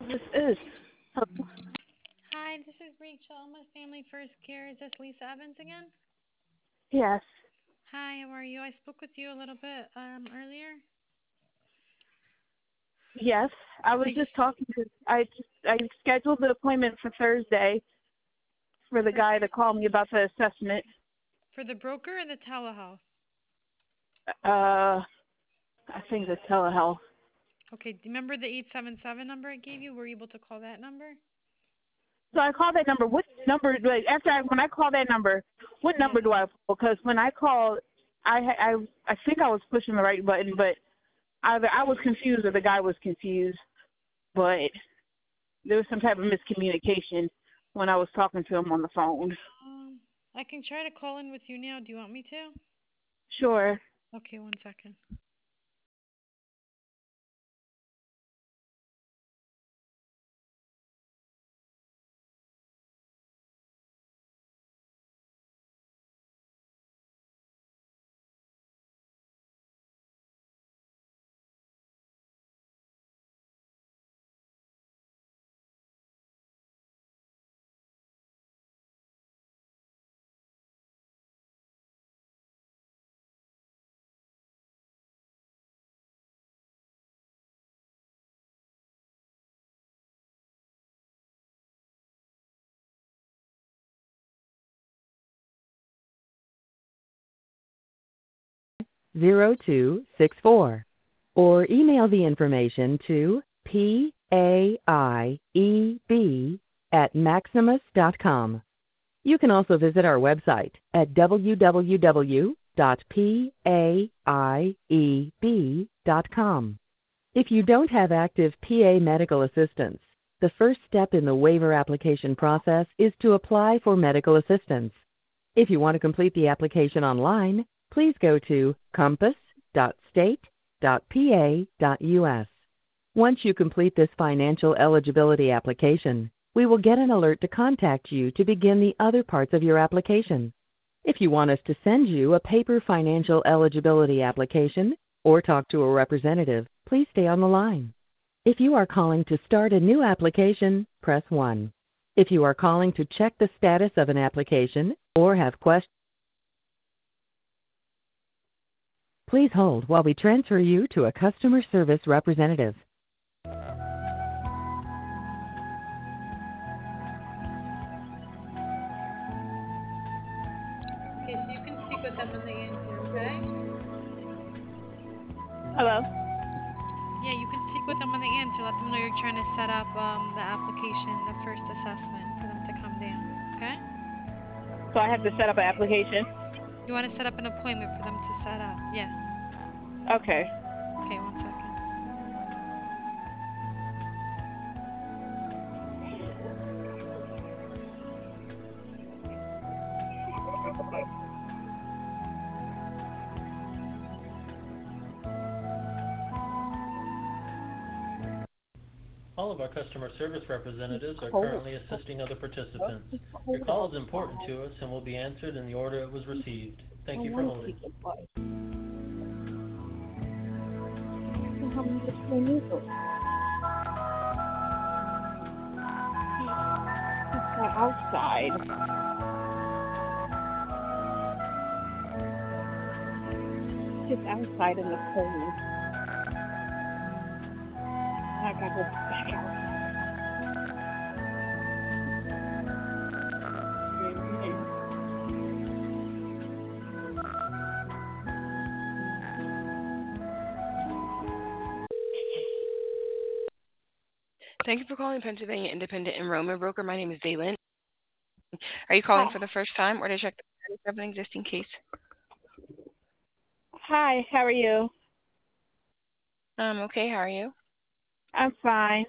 This is. Hi, this is Rachel. I'm with Family First Care. Is this Lisa Evans again? Yes. Hi, how are you? I spoke with you a little bit earlier. Yes. I was I, just talking to. I scheduled the appointment for Thursday for the for guy to call me about the assessment. for the broker or the telehealth? I think the telehealth. Okay, do you remember the 877 number I gave you? Were you able to call that number? So I called that number. What number? Like when I call that number, what Yes. number do I call? Because when I called, I think I was pushing the right button, but either I was confused or the guy was confused. But there was some type of miscommunication when I was talking to him on the phone. I can try to call in with you now. Do you want me to? Sure. Okay, one second. Zero two six four, or email the information to paIEB@maximus.com. You can also visit our website at www.paIEB.com. If you don't have active PA medical assistance, the first step in the waiver application process is to apply for medical assistance. If you want to complete the application online, please go to compass.state.pa.us. Once you complete this financial eligibility application, we will get an alert to contact you to begin the other parts of your application. If you want us to send you a paper financial eligibility application or talk to a representative, please stay on the line. If you are calling to start a new application, press 1. If you are calling to check the status of an application or have questions, please hold while we transfer you to a customer service representative. Okay, so you can speak with them when they answer, okay? Hello. Yeah, you can speak with them when they answer. Let them know you're trying to set up the application, the first assessment for them to come down, okay? So I have to set up an application. You want to set up an appointment for them to set up? Yes. Okay. Okay, one second. All of our customer service representatives are Hold it. currently assisting other participants. Hold Your it. call is important to us and will be answered in the order it was received. I Thank you for want to holding. speak it, but how many just came in for? It's outside. It's outside in the cold. I gotta go back out. Mhm. Thank you for calling Pennsylvania Independent Enrollment Broker. My name is Daylin. Are you calling Hi. for the first time or to check the status of an existing case? Hi. How are you? Okay, how are you? I'm fine.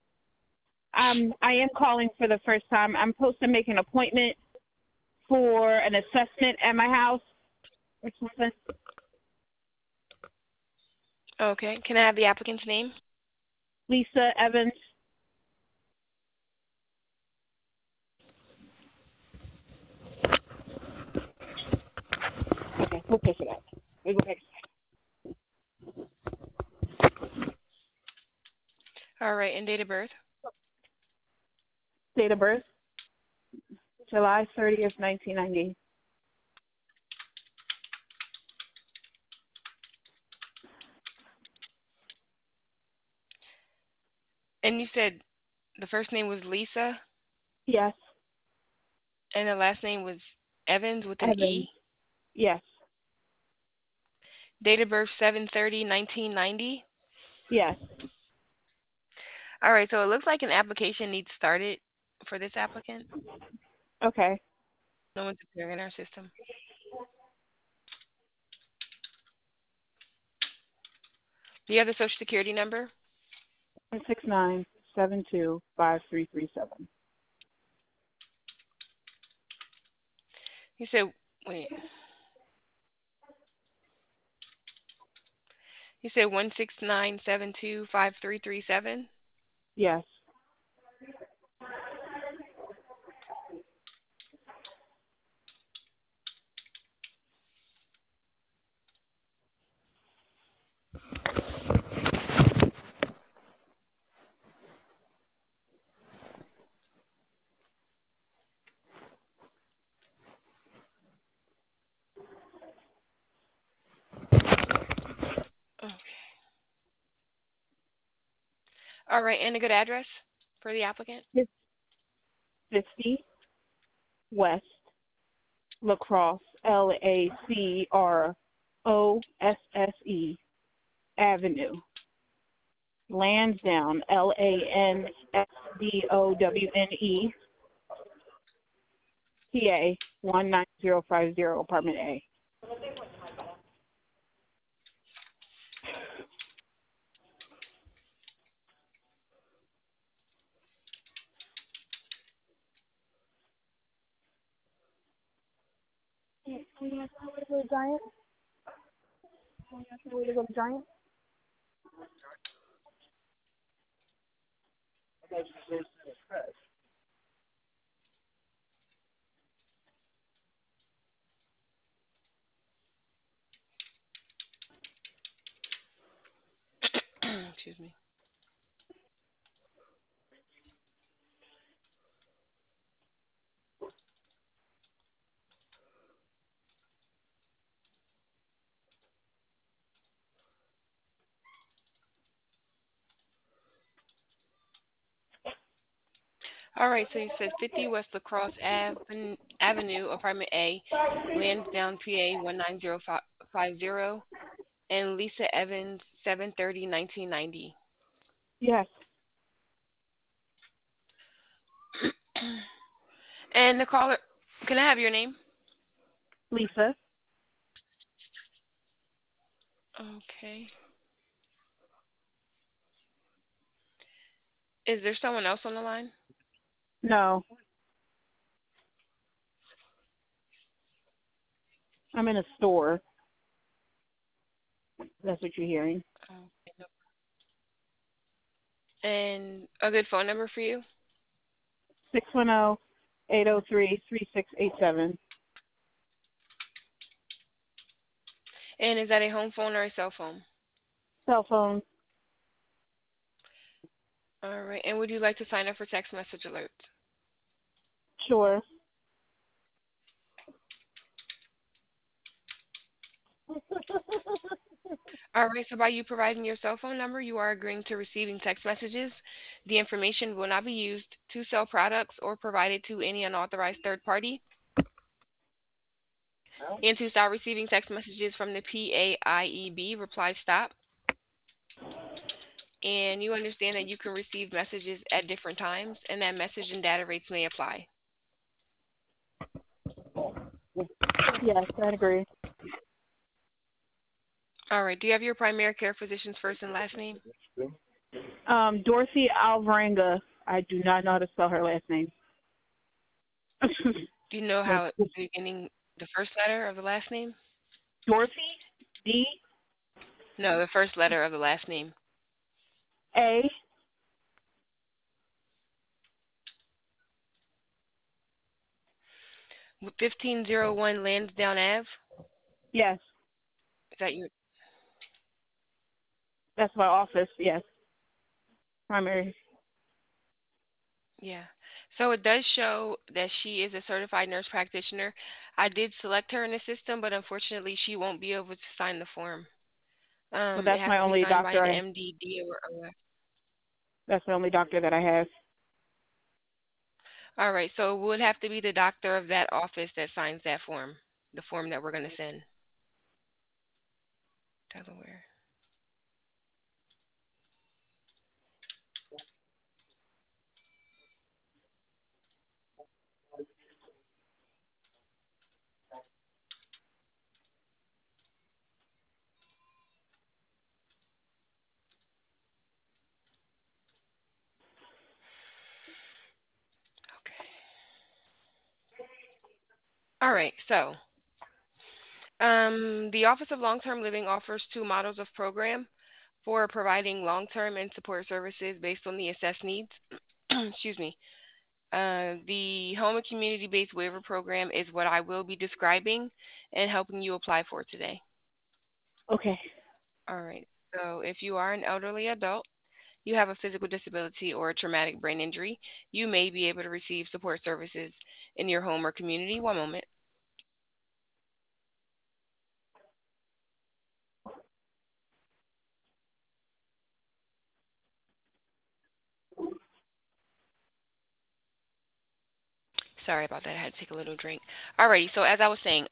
I am calling for the first time. I'm supposed to make an appointment for an assessment at my house or something. Okay, can I have the applicant's name? Lisa Evans. Okay, we'll pay for that. We go back. All right, and date of birth? Date of birth, July 30th, 1990. And you said the first name was Lisa, Yes. and the last name was Evans with an Evans. E. Yes. Date of birth 7/30/1990. Yes. All right, so it looks like an application needs started for this applicant. Okay. No one's appearing in our system. Do you have the Social Security number? 169725337. You said, wait. You said 169725337? Yes. Okay. All right, and a good address for the applicant? 50 West Lacrosse, LACROSSE Avenue, Lansdowne, LANSDOWNE, PA 19050, Apartment A. Can you ask me where to go to Giant? Can you ask me where to go to Giant? Excuse me. All right, so you said 50 West Lacrosse Avenue, Apartment A, Lansdowne, PA 19050, and Lisa Evans, 7/30/1990. Yes. And the caller, can I have your name? Lisa. Okay. Is there someone else on the line? No. I'm in a store. That's what you're hearing. Okay. No. And a good phone number for you? 610-803-3687. And is that a home phone or a cell phone? Cell phone. All right. And would you like to sign up for text message alerts? Sure. All right. So by you providing your cell phone number, you are agreeing to receiving text messages. The information will not be used to sell products or provided to any unauthorized third party. And to start receiving text messages from the PAIEB, reply stop. And you understand that you can receive messages at different times, and that message and data rates may apply. Yes, I agree. All right. Do you have your primary care physician's first and last name? Dorothy Alvarenga. I do not know how to spell her last name. Do you know how the beginning, the first letter of the last name? Dorothy? D? No, the first letter of the last name. A? 1501 Lansdowne Ave. Yes. Is that your? That's my office, yes. Primary. Yeah. So it does show that she is a certified nurse practitioner. I did select her in the system, but unfortunately, she won't be able to sign the form. So It that's has my to be only signed by doctor. an MD, or OS. That's the only doctor that I have. All right, so it would have to be the doctor of that office that signs that form, the form that we're going to send. Delaware. Okay. All right, so the Office of Long-Term Living offers two models of program for providing long-term and support services based on the assessed needs. Excuse me. The Home and Community-Based Waiver Program is what I will be describing and helping you apply for today. Okay. All right. So if you are an elderly adult, you have a physical disability or a traumatic brain injury, you may be able to receive support services in your home or community. One moment. Sorry about that. I had to take a little drink. Alrighty. So as I was saying,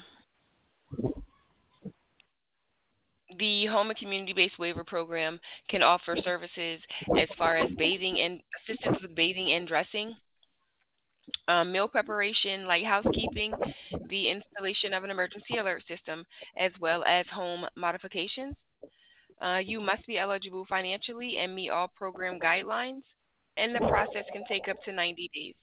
the Home and Community-Based Waiver Program can offer services as far as bathing and assistance with bathing and dressing, meal preparation, like housekeeping, the installation of an emergency alert system, as well as home modifications. You must be eligible financially and meet all program guidelines, and the process can take up to 90 days.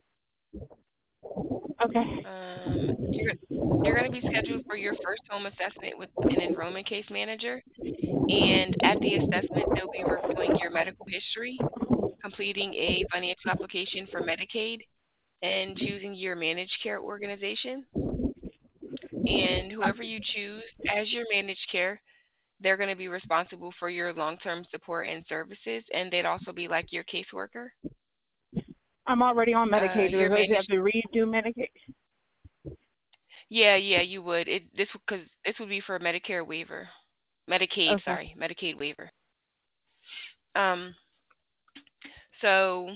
Okay. You're going to be scheduled for your first home assessment with an enrollment case manager, and at the assessment, they'll be reviewing your medical history, completing a financial application for Medicaid, and choosing your managed care organization. And whoever you choose as your managed care, they're going to be responsible for your long-term support and services, and they'd also be like your caseworker. I'm already on Medicaid. Do Your I managed, have to redo Medicaid? yeah, you would. Because this would be for Medicare waiver, Medicaid, Okay. sorry, Medicaid waiver. Um, so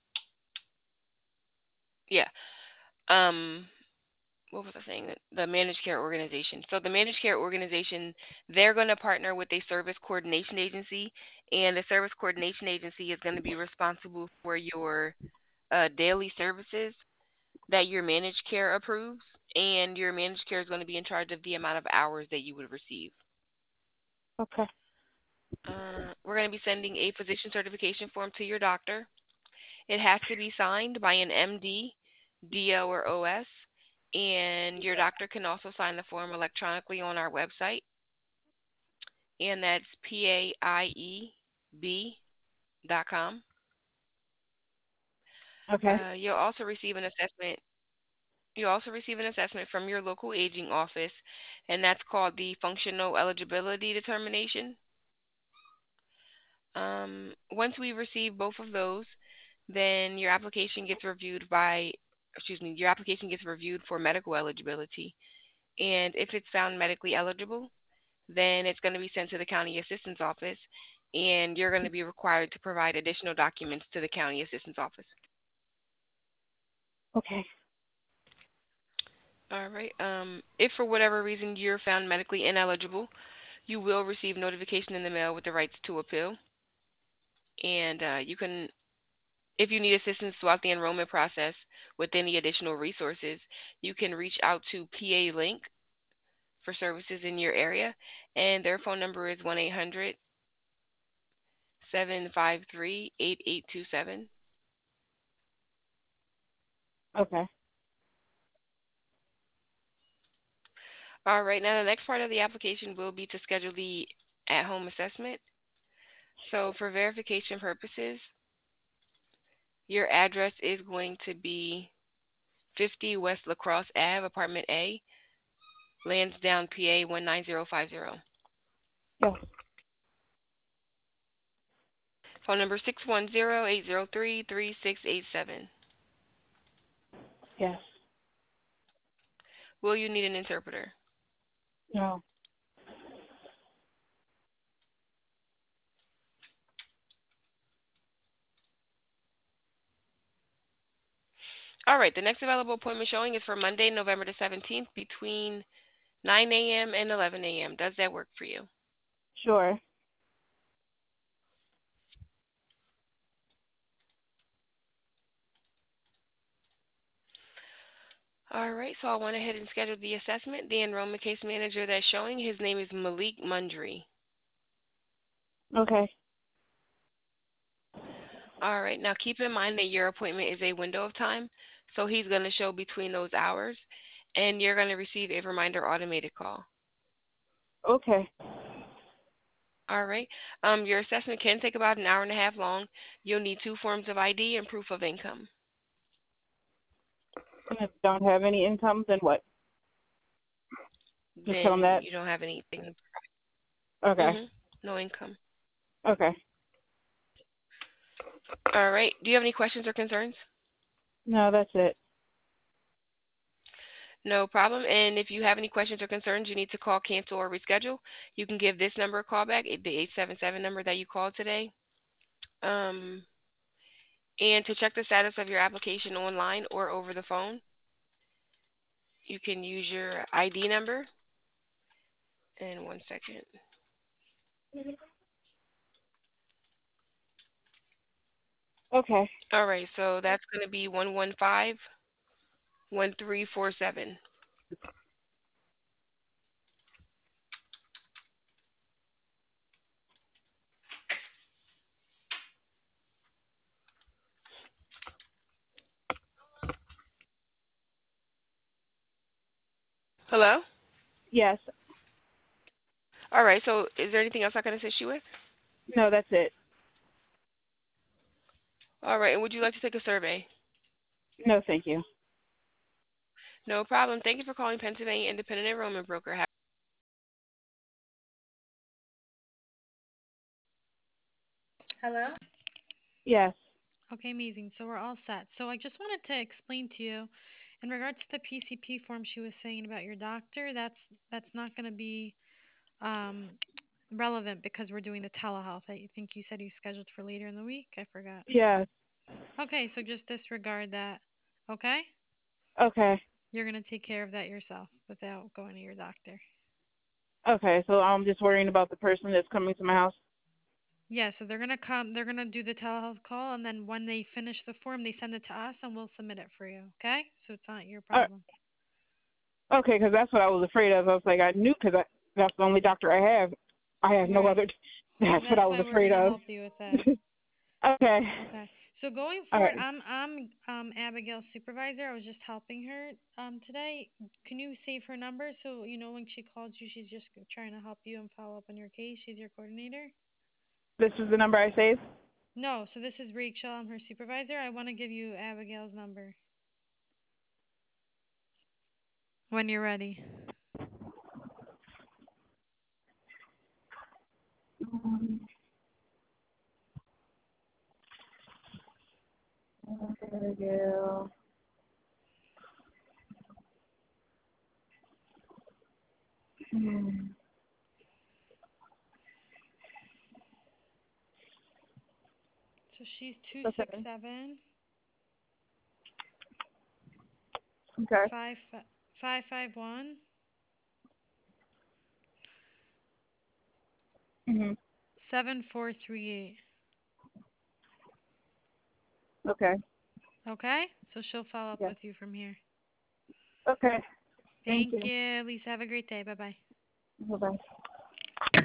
yeah, um, what was I saying? The managed care organization. So the managed care organization, they're going to partner with a service coordination agency, and the service coordination agency is going to be responsible for your daily services that your managed care approves, and your managed care is going to be in charge of the amount of hours that you would receive. Okay. We're going to be sending a physician certification form to your doctor. It has to be signed by an MD, DO, or OS, and your doctor can also sign the form electronically on our website, and that's PAIEB.com. Okay. You'll also receive an assessment. You'll also receive an assessment from your local aging office, and that's called the Functional Eligibility Determination. Once we receive both of those, then your application gets reviewed your application gets reviewed for medical eligibility. And if it's found medically eligible, then it's going to be sent to the county assistance office, and you're going to be required to provide additional documents to the county assistance office. Okay. All right. If for whatever reason you're found medically ineligible, you will receive notification in the mail with the rights to appeal. And you can, if you need assistance throughout the enrollment process with any additional resources, you can reach out to PA Link for services in your area, and their phone number is 1-800-753-8827. Okay. All right, now the next part of the application will be to schedule the at-home assessment. So for verification purposes, your address is going to be 50 West Lacrosse Ave, Apartment A, Lansdowne, PA 19050. Yes. Phone number 610-803-3687. Yes. Will you need an interpreter? No. All right. The next available appointment showing is for Monday, November the 17th, between 9 a.m. and 11 a.m. Does that work for you? Sure. All right. So I went ahead and scheduled the assessment. The enrollment case manager that's showing, his name is Malik Mundry. Okay. All right. Now keep in mind that your appointment is a window of time, so he's going to show between those hours, and you're going to receive a reminder automated call. Okay. All right. Your assessment can take about an hour and a half long. You'll need 2 forms of ID and proof of income. And if you don't have any income, then what? Just tell them Then that? you don't have anything. Okay. No income. Okay. All right. Do you have any questions or concerns? No, that's it. No problem. And if you have any questions or concerns, you need to call, cancel, or reschedule. You can give this number a call back, the 877 number that you called today. And to check the status of your application online or over the phone, you can use your ID number. And 1 second. Okay. All right. So that's going to be 115-1347. Hello? Yes. All right. So is there anything else I can assist you with? No, that's it. All right. And would you like to take a survey? No, thank you. No problem. Thank you for calling Pennsylvania Independent Enrollment Broker. Hello? Yes. Okay, amazing. So we're all set. So I just wanted to explain to you, in regards to the PCP form she was saying about your doctor, that's not going to be um, relevant because we're doing the telehealth. I think you said you scheduled for later in the week. I forgot. Yes. Okay, so just disregard that. Okay? Okay. You're going to take care of that yourself without going to your doctor. Okay. So I'm just worrying about the person that's coming to my house. Yeah, so they're going to come, they're going to do the telehealth call, and then when they finish the form, they send it to us, and we'll submit it for you. Okay? So it's not your problem. Okay, because that's what I was afraid of. I was like, I knew because that's the only doctor I have. I have no Right. other. That's what I was Why afraid we're going to of. help you with that. Okay. Okay. So going All forward, right. I'm Abigail's supervisor. I was just helping her today. Can you save her number so you know when she calls you, she's just trying to help you and follow up on your case. She's your coordinator. This is the number I saved? No, so this is Rachel. I'm her supervisor. I want to give you Abigail's number when you're ready. Abigail. So she's Okay. 267 Okay. 551 Mhm. 7438. Okay. Okay? So she'll follow up Yes. with you from here. Okay. Thank Thank you. you, Lisa. Have a great day. Bye-bye. Bye bye.